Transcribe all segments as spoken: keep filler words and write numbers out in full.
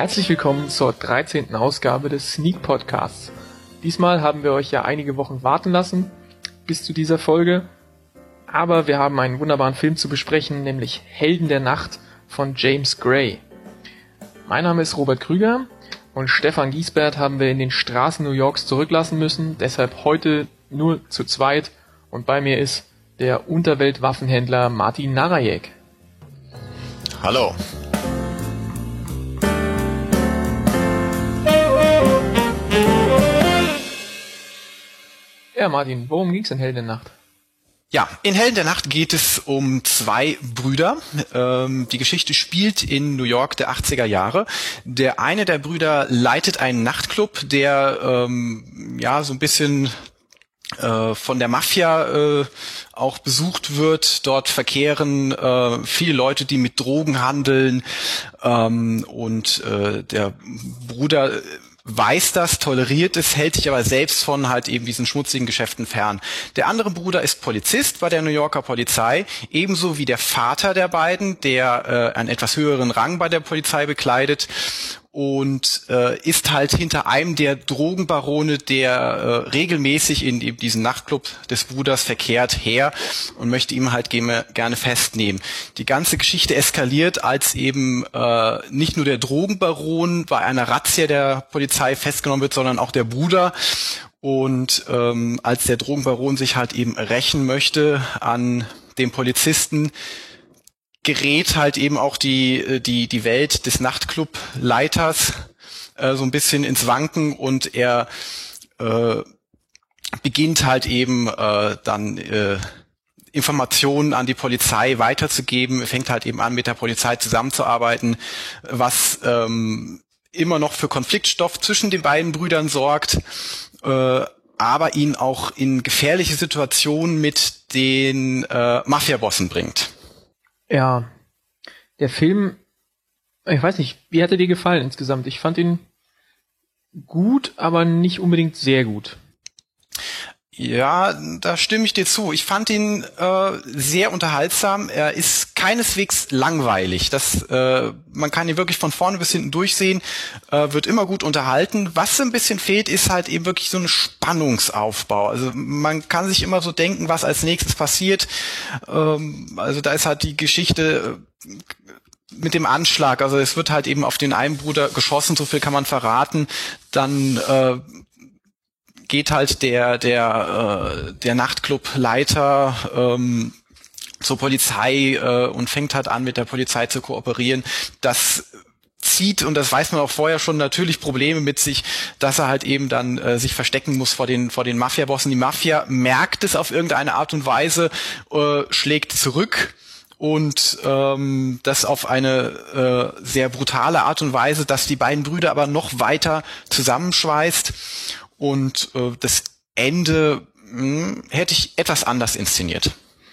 Herzlich willkommen zur dreizehnten Ausgabe des Sneak Podcasts. Diesmal haben wir euch ja einige Wochen warten lassen bis zu dieser Folge, aber wir haben einen wunderbaren Film zu besprechen, nämlich Helden der Nacht von James Gray. Mein Name ist Robert Krüger und Stefan Giesbert haben wir in den Straßen New Yorks zurücklassen müssen, deshalb heute nur zu zweit und bei mir ist der Unterweltwaffenhändler Martin Narajek. Hallo. Ja, Martin, worum ging's in Helden der Nacht? Ja, in Helden der Nacht geht es um zwei Brüder. Ähm, die Geschichte spielt in New York der achtziger Jahre. Der eine der Brüder leitet einen Nachtclub, der ähm, ja so ein bisschen äh, von der Mafia äh, auch besucht wird. Dort verkehren äh, viele Leute, die mit Drogen handeln. Ähm, und äh, der Bruder weiß das, toleriert es, hält sich aber selbst von halt eben diesen schmutzigen Geschäften fern. Der andere Bruder ist Polizist bei der New Yorker Polizei, ebenso wie der Vater der beiden, der äh, einen etwas höheren Rang bei der Polizei bekleidet und äh, ist halt hinter einem der Drogenbarone, der äh, regelmäßig in eben diesen Nachtclub des Bruders verkehrt, her und möchte ihn halt gerne, gerne festnehmen. Die ganze Geschichte eskaliert, als eben äh, nicht nur der Drogenbaron bei einer Razzia der Polizei festgenommen wird, sondern auch der Bruder. Und ähm, als der Drogenbaron sich halt eben rächen möchte an dem Polizisten, gerät halt eben auch die die die Welt des Nachtclub-Leiters äh, so ein bisschen ins Wanken und er äh, beginnt halt eben äh, dann äh, Informationen an die Polizei weiterzugeben. Er fängt halt eben an, mit der Polizei zusammenzuarbeiten, was ähm, immer noch für Konfliktstoff zwischen den beiden Brüdern sorgt, äh, aber ihn auch in gefährliche Situationen mit den äh, Mafia-Bossen bringt. Ja, der Film, ich weiß nicht, wie hat er dir gefallen insgesamt? Ich fand ihn gut, aber nicht unbedingt sehr gut. Ja, da stimme ich dir zu. Ich fand ihn äh, sehr unterhaltsam. Er ist keineswegs langweilig. Das, äh, man kann ihn wirklich von vorne bis hinten durchsehen, äh, wird immer gut unterhalten. Was ein bisschen fehlt, ist halt eben wirklich so ein Spannungsaufbau. Also man kann sich immer so denken, was als nächstes passiert. Ähm, also da ist halt die Geschichte äh, mit dem Anschlag. Also es wird halt eben auf den einen Bruder geschossen, so viel kann man verraten. Dann äh, geht halt der der äh, der Nachtclub-Leiter ähm, zur Polizei äh, und fängt halt an, mit der Polizei zu kooperieren. Das zieht, und das weiß man auch vorher schon, natürlich Probleme mit sich, dass er halt eben dann äh, sich verstecken muss vor den vor den Mafia-Bossen. Die Mafia merkt es auf irgendeine Art und Weise, äh, schlägt zurück. Und ähm, das auf eine äh, sehr brutale Art und Weise, dass die beiden Brüder aber noch weiter zusammenschweißt. Und äh, das Ende mh, hätte ich etwas anders inszeniert.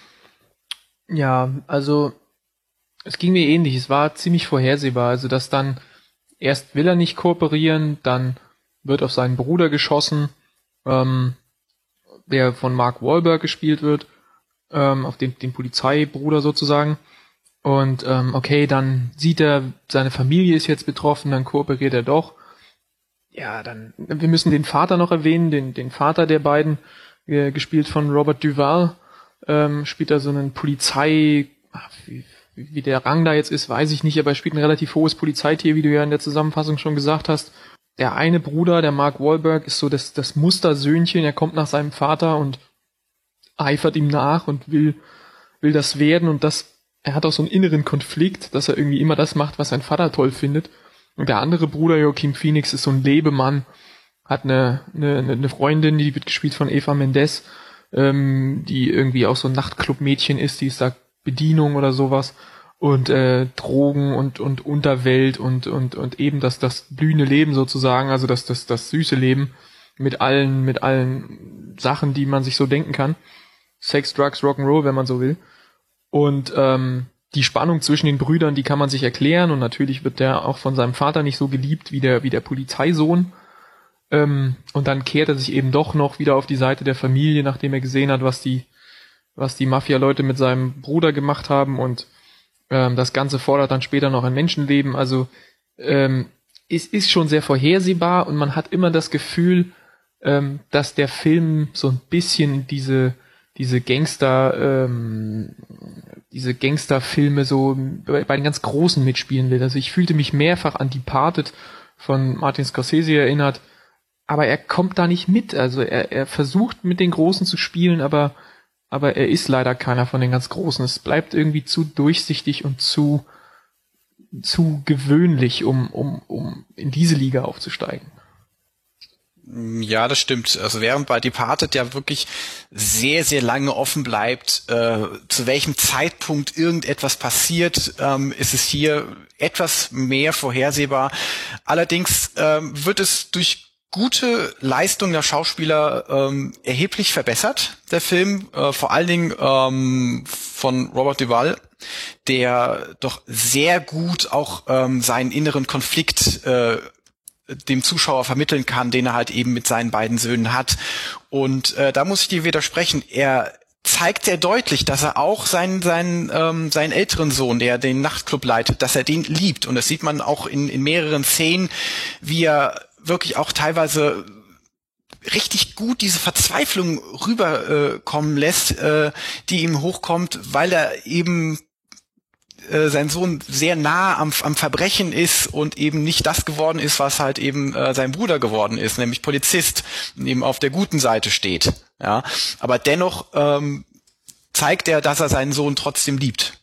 Ja, also es ging mir ähnlich. Es war ziemlich vorhersehbar. Also dass dann erst will er nicht kooperieren, dann wird auf seinen Bruder geschossen, ähm, der von Mark Wahlberg gespielt wird, ähm, auf den, den Polizeibruder sozusagen. Und ähm, okay, dann sieht er, seine Familie ist jetzt betroffen, dann kooperiert er doch. Ja, dann, wir müssen den Vater noch erwähnen, den, den Vater der beiden, äh, gespielt von Robert Duvall, ähm, spielt da so einen Polizei, ach, wie, wie der Rang da jetzt ist, weiß ich nicht, aber er spielt ein relativ hohes Polizeitier, wie du ja in der Zusammenfassung schon gesagt hast. Der eine Bruder, der Mark Wahlberg, ist so das, das Mustersöhnchen, er kommt nach seinem Vater und eifert ihm nach und will, will das werden und das, er hat auch so einen inneren Konflikt, dass er irgendwie immer das macht, was sein Vater toll findet. Und der andere Bruder, Joaquin Phoenix, ist so ein Lebemann, hat eine, eine, eine Freundin, die wird gespielt von Eva Mendes, ähm, die irgendwie auch so ein Nachtclub-Mädchen ist, die ist da Bedienung oder sowas. Und äh, Drogen und und Unterwelt und und und eben das das blühende Leben sozusagen, also das das das süße Leben mit allen mit allen Sachen, die man sich so denken kann. Sex, Drugs, Rock'n'Roll, wenn man so will. Und ähm, die Spannung zwischen den Brüdern, die kann man sich erklären und natürlich wird der auch von seinem Vater nicht so geliebt wie der wie der Polizeisohn. Ähm, und dann kehrt er sich eben doch noch wieder auf die Seite der Familie, nachdem er gesehen hat, was die was die Mafia-Leute mit seinem Bruder gemacht haben und ähm, das Ganze fordert dann später noch ein Menschenleben. Also ähm, es ist schon sehr vorhersehbar und man hat immer das Gefühl, ähm, dass der Film so ein bisschen diese diese Gangster ähm, diese Gangsterfilme so bei, bei den ganz Großen mitspielen will. Also ich fühlte mich mehrfach an Departed von Martin Scorsese erinnert, aber er kommt da nicht mit. Also er, er versucht mit den Großen zu spielen, aber aber er ist leider keiner von den ganz Großen. Es bleibt irgendwie zu durchsichtig und zu zu gewöhnlich, um um um in diese Liga aufzusteigen. Ja, das stimmt. Also während bei Departed ja wirklich sehr, sehr lange offen bleibt, äh, zu welchem Zeitpunkt irgendetwas passiert, ähm, ist es hier etwas mehr vorhersehbar. Allerdings ähm, wird es durch gute Leistung der Schauspieler ähm, erheblich verbessert, der Film, äh, vor allen Dingen ähm, von Robert Duvall, der doch sehr gut auch ähm, seinen inneren Konflikt äh, dem Zuschauer vermitteln kann, den er halt eben mit seinen beiden Söhnen hat. Und äh, da muss ich dir widersprechen. Er zeigt sehr deutlich, dass er auch seinen seinen ähm, seinen älteren Sohn, der den Nachtclub leitet, dass er den liebt. Und das sieht man auch in in mehreren Szenen, wie er wirklich auch teilweise richtig gut diese Verzweiflung rüberkommen äh, kommen lässt, äh, die ihm hochkommt, weil er eben äh, sein Sohn sehr nah am, am Verbrechen ist und eben nicht das geworden ist, was halt eben äh, sein Bruder geworden ist, nämlich Polizist, und eben auf der guten Seite steht. Ja, aber dennoch ähm, zeigt er, dass er seinen Sohn trotzdem liebt.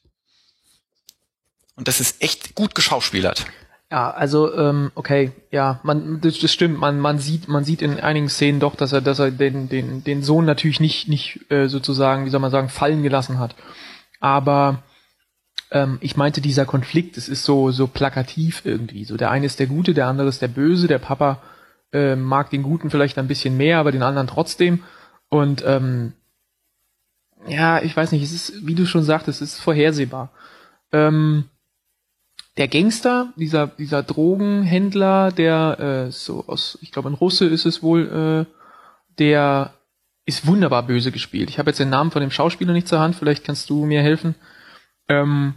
Und das ist echt gut geschauspielert. Ja, also ähm, okay, ja, man das, das stimmt, man man sieht man sieht in einigen Szenen doch, dass er dass er den den den Sohn natürlich nicht nicht äh, sozusagen, wie soll man sagen, fallen gelassen hat. Aber ähm, ich meinte, dieser Konflikt, es ist so so plakativ irgendwie, so der eine ist der Gute, der andere ist der Böse, der Papa äh, mag den Guten vielleicht ein bisschen mehr, aber den anderen trotzdem. Und ähm, ja, ich weiß nicht, es ist, wie du schon sagtest, es ist vorhersehbar. Ähm, Der Gangster, dieser dieser Drogenhändler, der äh, so aus, ich glaube in Russe ist es wohl, äh, der ist wunderbar böse gespielt. Ich habe jetzt den Namen von dem Schauspieler nicht zur Hand, vielleicht kannst du mir helfen. Ähm,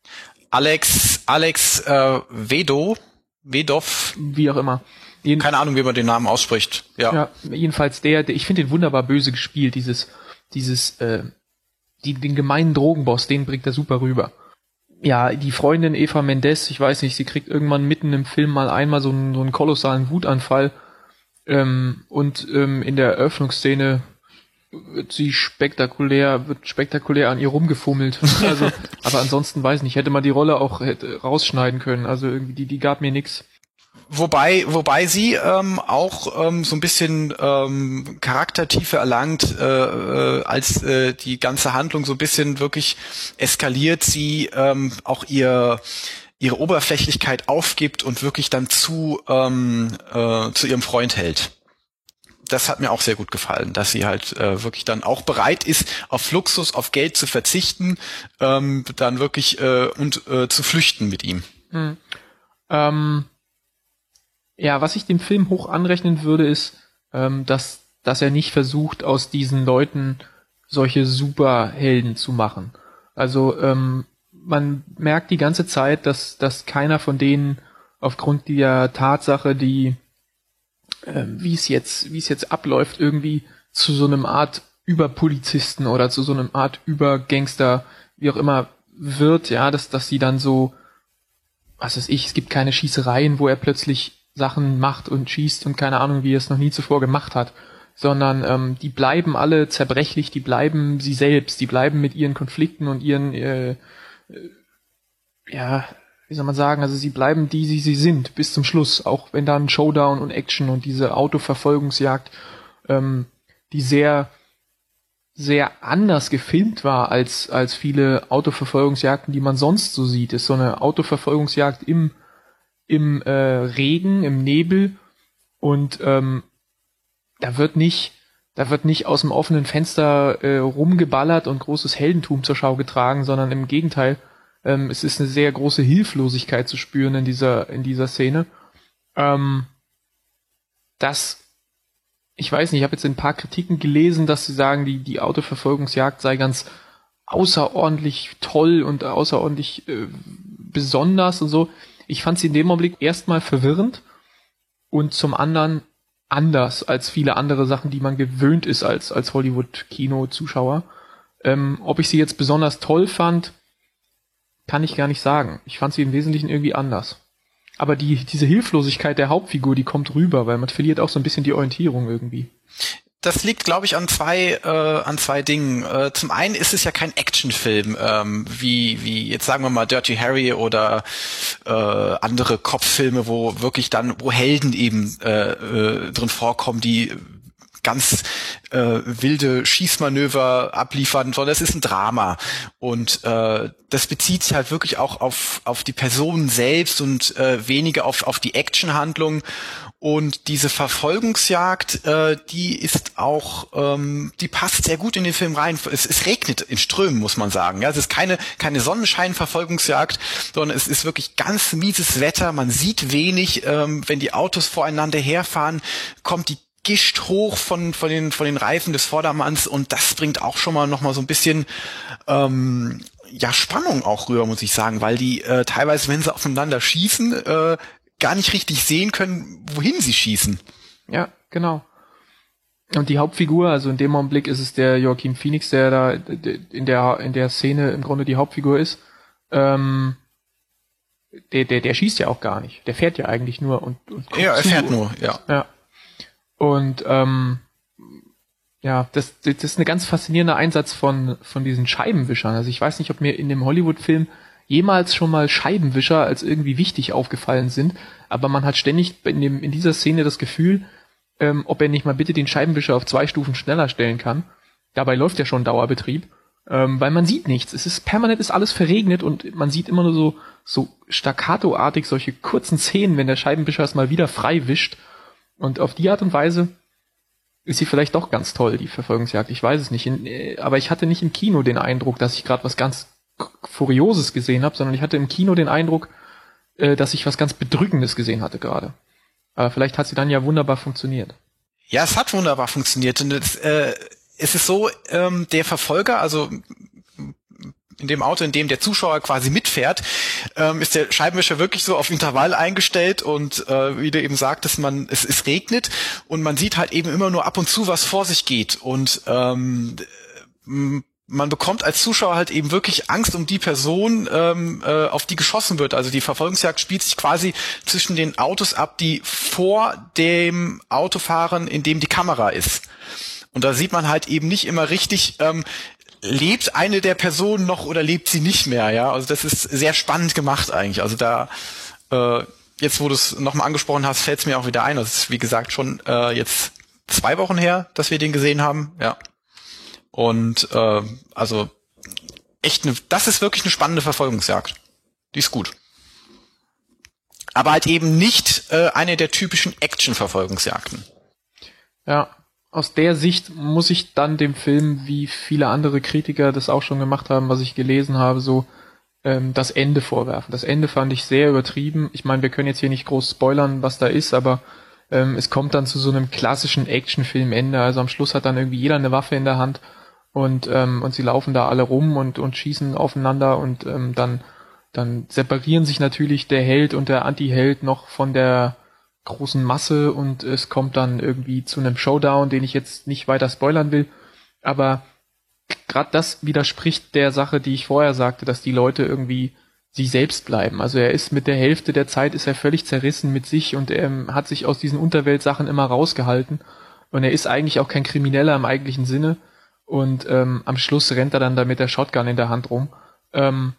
Alex Alex äh, Vedo, Vedov, wie auch immer. Jeden, keine Ahnung, wie man den Namen ausspricht. Ja, ja jedenfalls der, der ich finde den wunderbar böse gespielt. Dieses dieses äh, die, den gemeinen Drogenboss, den bringt er super rüber. Ja, die Freundin Eva Mendes, ich weiß nicht, sie kriegt irgendwann mitten im Film mal einmal so einen, so einen kolossalen Wutanfall ähm, und ähm, in der Eröffnungsszene wird sie spektakulär, wird spektakulär an ihr rumgefummelt. Also, aber ansonsten weiß ich nicht, hätte man die Rolle auch hätte rausschneiden können. Also irgendwie die, die gab mir nix. Wobei, wobei sie ähm, auch ähm, so ein bisschen ähm, Charaktertiefe erlangt, äh, äh, als äh, die ganze Handlung so ein bisschen wirklich eskaliert, sie ähm, auch ihr ihre Oberflächlichkeit aufgibt und wirklich dann zu ähm, äh, zu ihrem Freund hält. Das hat mir auch sehr gut gefallen, dass sie halt äh, wirklich dann auch bereit ist, auf Luxus, auf Geld zu verzichten, ähm, dann wirklich äh, und äh, zu flüchten mit ihm. Hm. Ähm Ja, was ich dem Film hoch anrechnen würde, ist, ähm, dass, dass er nicht versucht, aus diesen Leuten solche Superhelden zu machen. Also ähm, man merkt die ganze Zeit, dass, dass keiner von denen aufgrund der Tatsache, die ähm, wie es jetzt, wie es jetzt abläuft, irgendwie zu so einem Art Überpolizisten oder zu so einem Art Übergangster, wie auch immer, wird, ja, dass, dass sie dann so, was weiß ich, es gibt keine Schießereien, wo er plötzlich Sachen macht und schießt und keine Ahnung, wie er es noch nie zuvor gemacht hat, sondern ähm, die bleiben alle zerbrechlich, die bleiben sie selbst, die bleiben mit ihren Konflikten und ihren, äh, äh, ja, wie soll man sagen, also sie bleiben die, die sie sind, bis zum Schluss, auch wenn da ein Showdown und Action und diese Autoverfolgungsjagd, ähm, die sehr, sehr anders gefilmt war als, als viele Autoverfolgungsjagden, die man sonst so sieht, ist so eine Autoverfolgungsjagd im im äh, Regen, im Nebel und ähm, da wird nicht, da wird nicht aus dem offenen Fenster äh, rumgeballert und großes Heldentum zur Schau getragen, sondern im Gegenteil, ähm, es ist eine sehr große Hilflosigkeit zu spüren in dieser in dieser Szene. Ähm, das, ich weiß nicht, ich habe jetzt ein paar Kritiken gelesen, dass sie sagen, die die Autoverfolgungsjagd sei ganz außerordentlich toll und außerordentlich äh, besonders und so. ich fand sie in dem Augenblick erstmal verwirrend und zum anderen anders als viele andere Sachen, die man gewöhnt ist als, als Hollywood-Kino-Zuschauer. Ähm, ob ich sie jetzt besonders toll fand, kann ich gar nicht sagen. Ich fand sie im Wesentlichen irgendwie anders. Aber die, diese Hilflosigkeit der Hauptfigur, die kommt rüber, weil man verliert auch so ein bisschen die Orientierung irgendwie. Das liegt, glaube ich, an zwei äh, an zwei Dingen. Äh, zum einen ist es ja kein Actionfilm, ähm, wie wie jetzt sagen wir mal Dirty Harry oder äh, andere Kopffilme, wo wirklich dann wo Helden eben äh, äh, drin vorkommen, die ganz äh, wilde Schießmanöver abliefern, sondern es ist ein Drama und äh, das bezieht sich halt wirklich auch auf auf die Person selbst und äh, weniger auf auf die Actionhandlung. Und diese Verfolgungsjagd, äh, die ist auch, ähm, die passt sehr gut in den Film rein. Es, es regnet in Strömen, muss man sagen. Ja, es ist keine keine Sonnenschein-Verfolgungsjagd, sondern es ist wirklich ganz mieses Wetter. Man sieht wenig, ähm, wenn die Autos voreinander herfahren, kommt die Gischt hoch von von den von den Reifen des Vordermanns und das bringt auch schon mal noch mal so ein bisschen ähm, ja Spannung auch rüber, muss ich sagen, weil die äh, teilweise, wenn sie aufeinander schießen, äh, gar nicht richtig sehen können, wohin sie schießen. Ja, genau. Und die Hauptfigur, also in dem Augenblick ist es der Joaquin Phoenix, der da in der in der Szene im Grunde die Hauptfigur ist. Ähm, der der der schießt ja auch gar nicht. Der fährt ja eigentlich nur und, und ja, er fährt nur, ja. Ja. Und ähm, ja, das das ist ein ganz faszinierender Einsatz von von diesen Scheibenwischern. Also ich weiß nicht, ob mir in dem Hollywood-Film jemals schon mal Scheibenwischer als irgendwie wichtig aufgefallen sind, aber man hat ständig in dem in dieser Szene das Gefühl, ähm, ob er nicht mal bitte den Scheibenwischer auf zwei Stufen schneller stellen kann. Dabei läuft ja schon Dauerbetrieb, ähm, weil man sieht nichts. Es ist permanent, ist alles verregnet und man sieht immer nur so so staccato-artig solche kurzen Szenen, wenn der Scheibenwischer es mal wieder frei wischt. Und auf die Art und Weise ist sie vielleicht doch ganz toll, die Verfolgungsjagd. Ich weiß es nicht. In, äh, aber ich hatte nicht im Kino den Eindruck, dass ich gerade was ganz Furioses gesehen habe, sondern ich hatte im Kino den Eindruck, äh, dass ich was ganz Bedrückendes gesehen hatte gerade. Aber vielleicht hat sie dann ja wunderbar funktioniert. Ja, es hat wunderbar funktioniert. Und es, äh, es ist so, ähm, der Verfolger, also in dem Auto, in dem der Zuschauer quasi mitfährt, ähm, ist der Scheibenwischer wirklich so auf Intervall eingestellt und äh, wie du eben sagtest, man es, es regnet und man sieht halt eben immer nur ab und zu, was vor sich geht und ähm, man bekommt als Zuschauer halt eben wirklich Angst um die Person, ähm, äh, auf die geschossen wird. Also die Verfolgungsjagd spielt sich quasi zwischen den Autos ab, die vor dem Auto fahren, in dem die Kamera ist. Und da sieht man halt eben nicht immer richtig, ähm, lebt eine der Personen noch oder lebt sie nicht mehr, ja? Also das ist sehr spannend gemacht eigentlich. Also da, äh, jetzt wo du es nochmal angesprochen hast, fällt es mir auch wieder ein. Das ist, wie gesagt, schon äh, jetzt zwei Wochen her, dass wir den gesehen haben, ja. Und äh, also echt, ne, das ist wirklich eine spannende Verfolgungsjagd. Die ist gut. Aber halt eben nicht äh, eine der typischen Action-Verfolgungsjagden. Ja. Aus der Sicht muss ich dann dem Film, wie viele andere Kritiker das auch schon gemacht haben, was ich gelesen habe, so ähm, das Ende vorwerfen. Das Ende fand ich sehr übertrieben. Ich meine, wir können jetzt hier nicht groß spoilern, was da ist, aber ähm, es kommt dann zu so einem klassischen Actionfilmende. Also am Schluss hat dann irgendwie jeder eine Waffe in der Hand und ähm, und sie laufen da alle rum und und schießen aufeinander und ähm, dann dann separieren sich natürlich der Held und der Anti-Held noch von der großen Masse und es kommt dann irgendwie zu einem Showdown, den ich jetzt nicht weiter spoilern will, aber gerade das widerspricht der Sache, die ich vorher sagte, dass die Leute irgendwie sie selbst bleiben. Also er ist mit der Hälfte der Zeit ist er völlig zerrissen mit sich und er ähm, hat sich aus diesen Unterweltsachen immer rausgehalten und er ist eigentlich auch kein Krimineller im eigentlichen Sinne und ähm, am Schluss rennt er dann da mit der Shotgun in der Hand rum. Ähm,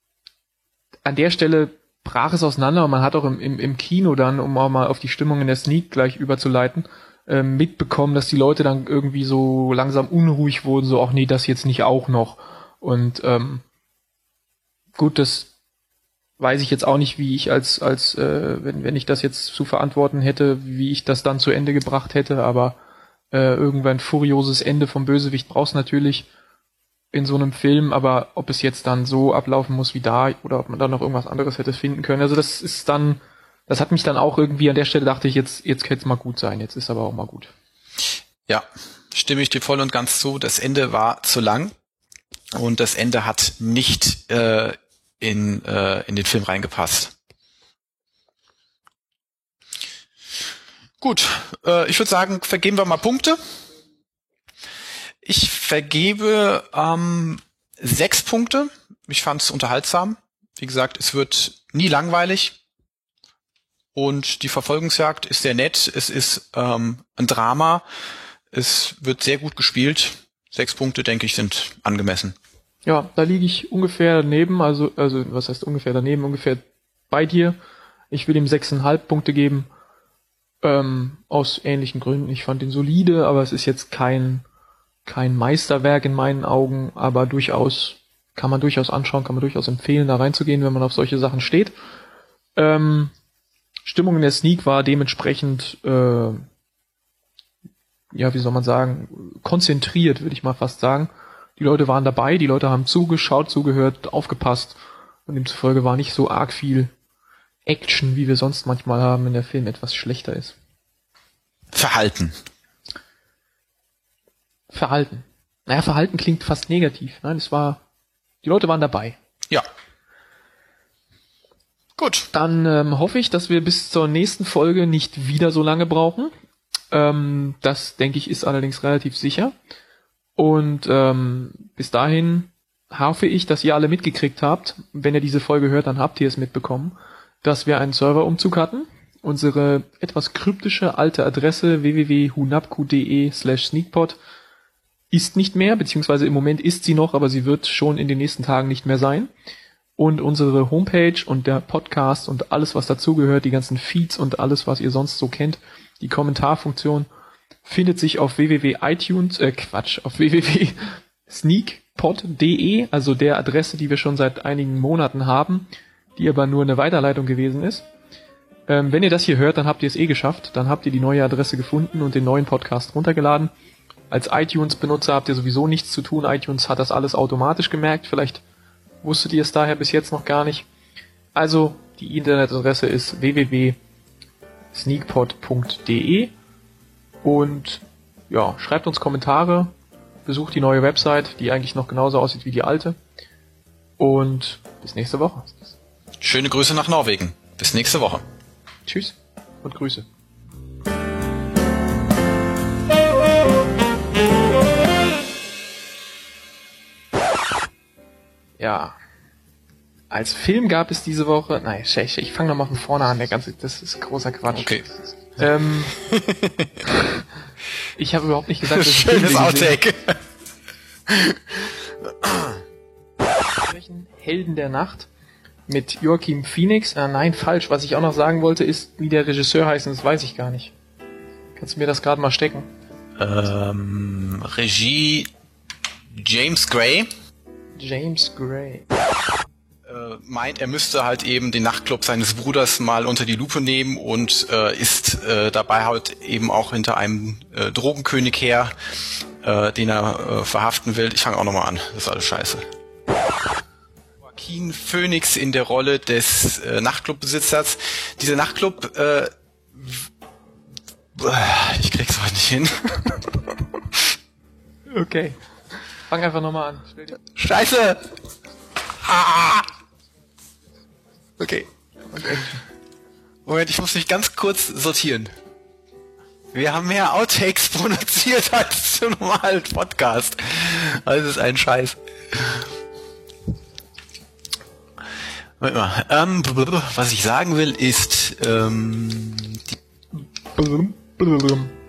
an der Stelle brach es auseinander und man hat auch im, im, im Kino dann, um auch mal auf die Stimmung in der Sneak gleich überzuleiten, ähm, mitbekommen, dass die Leute dann irgendwie so langsam unruhig wurden, so, ach nee, das jetzt nicht auch noch. Und ähm, gut, das weiß ich jetzt auch nicht, wie ich als, als äh, wenn, wenn ich das jetzt zu verantworten hätte, wie ich das dann zu Ende gebracht hätte, aber äh, irgendwann furioses Ende vom Bösewicht brauchst natürlich in so einem Film, aber ob es jetzt dann so ablaufen muss wie da oder ob man da noch irgendwas anderes hätte finden können. Also das ist dann, das hat mich dann auch irgendwie an der Stelle dachte ich, jetzt jetzt hätte es mal gut sein, jetzt ist aber auch mal gut. Ja, stimme ich dir voll und ganz zu. Das Ende war zu lang und das Ende hat nicht äh, in äh, in den Film reingepasst. Gut, äh, ich würde sagen, vergeben wir mal Punkte. Ich vergebe ähm, sechs Punkte. Ich fand es unterhaltsam. Wie gesagt, es wird nie langweilig. Und die Verfolgungsjagd ist sehr nett. Es ist ähm, ein Drama. Es wird sehr gut gespielt. Sechs Punkte, denke ich, sind angemessen. Ja, da liege ich ungefähr daneben. Also, also was heißt ungefähr daneben? Ungefähr bei dir. Ich will ihm sechseinhalb Punkte geben. Ähm, aus ähnlichen Gründen. Ich fand ihn solide, aber es ist jetzt kein kein Meisterwerk in meinen Augen, aber durchaus, kann man durchaus anschauen, kann man durchaus empfehlen, da reinzugehen, wenn man auf solche Sachen steht. Ähm, Stimmung in der Sneak war dementsprechend, äh, ja, wie soll man sagen, konzentriert, würde ich mal fast sagen. Die Leute waren dabei, die Leute haben zugeschaut, zugehört, aufgepasst und demzufolge war nicht so arg viel Action, wie wir sonst manchmal haben, wenn der Film etwas schlechter ist. Verhalten. Verhalten. Naja, Verhalten klingt fast negativ. Nein, es war, die Leute waren dabei. Ja. Gut. Dann ähm, hoffe ich, dass wir bis zur nächsten Folge nicht wieder so lange brauchen. Ähm, das, denke ich, ist allerdings relativ sicher. Und ähm, bis dahin hoffe ich, dass ihr alle mitgekriegt habt. Wenn ihr diese Folge hört, dann habt ihr es mitbekommen, dass wir einen Serverumzug hatten. Unsere etwas kryptische alte Adresse w w w punkt hunapku punkt d e slash sneakpot ist nicht mehr, beziehungsweise im Moment ist sie noch, aber sie wird schon in den nächsten Tagen nicht mehr sein. Und unsere Homepage und der Podcast und alles, was dazugehört, die ganzen Feeds und alles, was ihr sonst so kennt, die Kommentarfunktion, findet sich auf w w w punkt itunes, äh Quatsch, auf w w w punkt sneakpot punkt d e, also der Adresse, die wir schon seit einigen Monaten haben, die aber nur eine Weiterleitung gewesen ist. Ähm, wenn ihr das hier hört, dann habt ihr es eh geschafft, dann habt ihr die neue Adresse gefunden und den neuen Podcast runtergeladen. Als iTunes-Benutzer habt ihr sowieso nichts zu tun. iTunes hat das alles automatisch gemerkt. Vielleicht wusstet ihr es daher bis jetzt noch gar nicht. Also, die Internetadresse ist w w w punkt sneakpot punkt d e und ja, schreibt uns Kommentare, besucht die neue Website, die eigentlich noch genauso aussieht wie die alte. Und bis nächste Woche. Schöne Grüße nach Norwegen. Bis nächste Woche. Tschüss und Grüße. Ja. Als Film gab es diese Woche... Nein, ich, ich fange nochmal von vorne an. Der ganze, das ist großer Quatsch. Okay. Ähm, ich habe überhaupt nicht gesagt, dass ich Schönes Outtake. Helden der Nacht mit Joaquin Phoenix. Ah, nein, falsch. Was ich auch noch sagen wollte, ist, wie der Regisseur heißt, und das weiß ich gar nicht. Kannst du mir das gerade mal stecken? Ähm, Regie James Gray. James Gray. Äh, meint, er müsste halt eben den Nachtclub seines Bruders mal unter die Lupe nehmen und äh, ist äh, dabei halt eben auch hinter einem äh, Drogenkönig her, äh, den er äh, verhaften will. Ich fange auch nochmal an. Das ist alles scheiße. Joaquin Phoenix in der Rolle des äh, Nachtclubbesitzers. Dieser Nachtclub, äh, ich krieg's heute nicht hin. Okay. Fang einfach nochmal an. Scheiße! Ah! Okay. Moment, ich muss mich ganz kurz sortieren. Wir haben mehr Outtakes produziert als zum normalen Podcast. Das ist ein Scheiß. Moment mal. Ähm, was ich sagen will ist, ähm, die